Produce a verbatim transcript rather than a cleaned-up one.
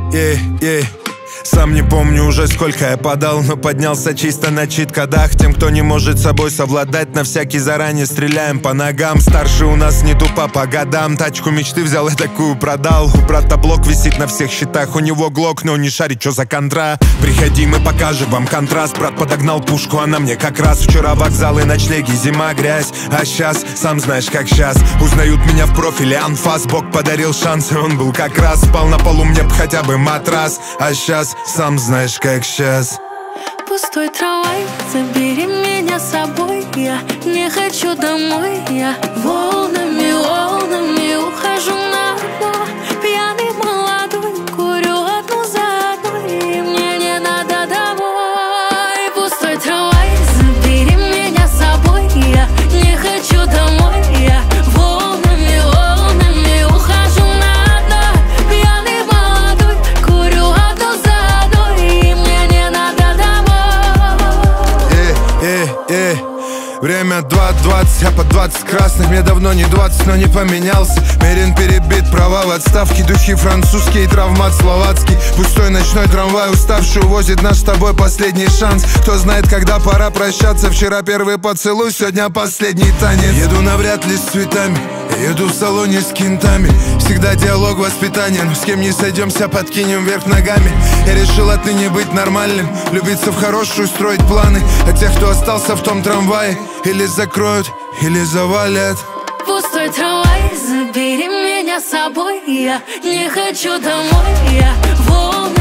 ей, ей. Сам не помню уже, сколько я подал, но поднялся чисто на чит-кодах. Тем, кто не может с собой совладать, на всякий заранее стреляем по ногам. Старший у нас не тупо по годам. Тачку мечты взял и такую продал. У брата блок висит на всех счетах. У него глок, но не шарит, что за контра. Приходи, мы покажем вам контраст. Брат подогнал пушку, она мне как раз. Вчера вокзалы, ночлеги, зима, грязь. А сейчас, сам знаешь, как сейчас. Узнают меня в профиле анфас. Бог подарил шанс, и он был как раз. Спал на полу, мне б хотя бы матрас. А сейчас, сам знаешь, как сейчас. Пустой трамвай, забери меня с собой. Я не хочу домой. Я волнами, волнами ухожу на дно. Пьяный молодой, курю одну за одной, и мне не надо домой. Пустой трамвай, забери меня с собой. Я не хочу домой. Я волнами, волнами ухожу на дно. Пьяный молодой, курю одну за одной, и мне не надо домой. Эй, эй, эй. Время два двадцать, я по двадцать красных. Мне давно не двадцать, но не поменялся. Мерин перебит, права в отставке. Духи французские, травмат словацкий. Пустой ночной трамвай, уставший, увозит наш с тобой последний шанс. Кто знает, когда пора прощаться. Вчера первый поцелуй, сегодня последний танец. Еду навряд ли с цветами, я еду в салоне с кентами. Всегда диалог воспитания, но с кем не сойдемся, подкинем вверх ногами. Я решил отныне быть нормальным, влюбиться в хорошую, строить планы. А тех, кто остался в том трамвае, или закроют, или завалят. Пустой трамвай, забери меня с собой. Я не хочу домой. Я волны